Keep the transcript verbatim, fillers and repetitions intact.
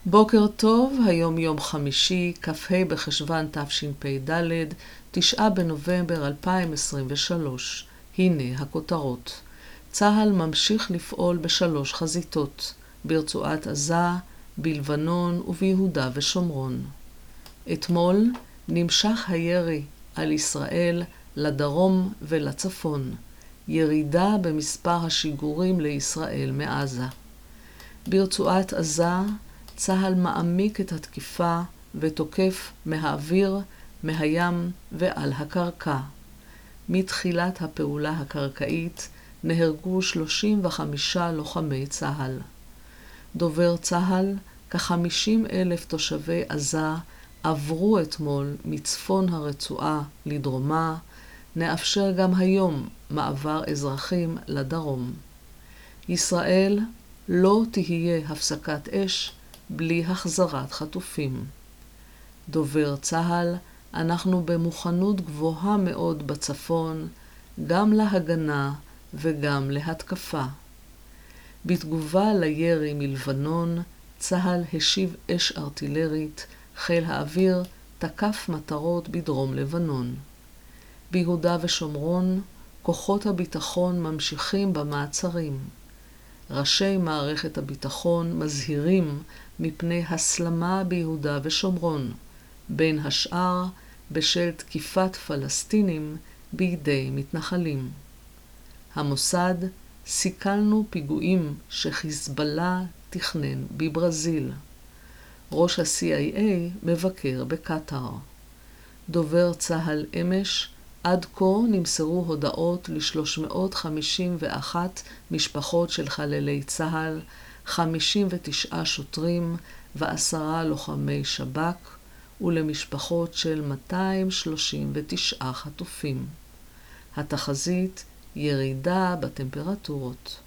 בוקר טוב, היום יום חמישי, כ"ה בחשוון תשפ"ד, תשעה בנובמבר אלפיים עשרים ושלוש. הנה הכותרות. צה"ל ממשיך לפעול בשלוש חזיתות, ברצועת עזה, בלבנון וביהודה ושומרון. אתמול נמשך הירי על ישראל לדרום ולצפון, ירידה במספר השיגורים לישראל מעזה. ברצועת עזה, צה"ל מעמיק את התקיפה ותוקף מהאוויר, מהים ועל הקרקע. מתחילת הפעולה הקרקעית נהרגו שלושים וחמישה לוחמי צה"ל. דובר צה"ל, כ-חמישים אלף תושבי עזה עברו אתמול מצפון הרצועה לדרומה, נאפשר גם היום מעבר אזרחים לדרום. ישראל לא תהיה הפסקת אש בלי החזרת חטופים. דובר צה"ל, אנחנו במוכנות גבוהה מאוד בצפון, גם להגנה וגם להתקפה. בתגובה לירי מלבנון, צה"ל השיב אש ארטילרית, חיל האוויר תקף מטרות בדרום לבנון. ביהודה ושומרון, כוחות הביטחון ממשיכים במעצרים. ראשי מערכת הביטחון מזהירים מפני הסלמה ביהודה ושומרון, בין השאר בשל תקיפת פלסטינים בידי מתנחלים. המוסד, סיכלנו פיגועים שחיזבאללה תכנן בברזיל. ראש ה-סי איי איי מבקר בקטר. דובר צה"ל אמש, עד כה נמסרו הודעות ל-שלוש מאות חמישים ואחת משפחות של חללי צה"ל, חמישים ותשעה שוטרים ועשרה לוחמי שב"כ, ולמשפחות של מאתיים שלושים ותשעה חטופים. התחזית, ירידה בטמפרטורות.